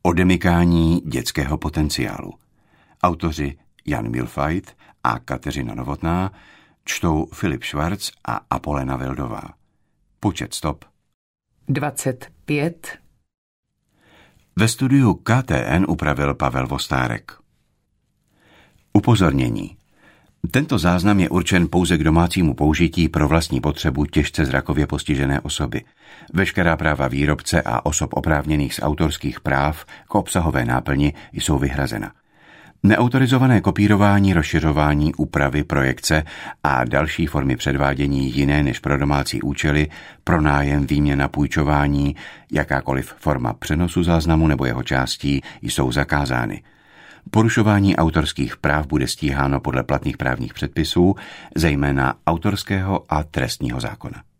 Odemykání dětského potenciálu. Autoři Jan Mühlfeit a Kateřina Novotná, čtou Filip Švarc a Apolena Veldová. Počet stop 25. Ve studiu KTN upravil Pavel Vostárek. Upozornění. Tento záznam je určen pouze k domácímu použití pro vlastní potřebu těžce zrakově postižené osoby. Veškerá práva výrobce a osob oprávněných z autorských práv k obsahové náplni jsou vyhrazena. Neautorizované kopírování, rozšiřování, úpravy, projekce a další formy předvádění jiné než pro domácí účely, pronájem, výměna, půjčování, jakákoliv forma přenosu záznamu nebo jeho částí jsou zakázány. Porušování autorských práv bude stíháno podle platných právních předpisů, zejména autorského a trestního zákona.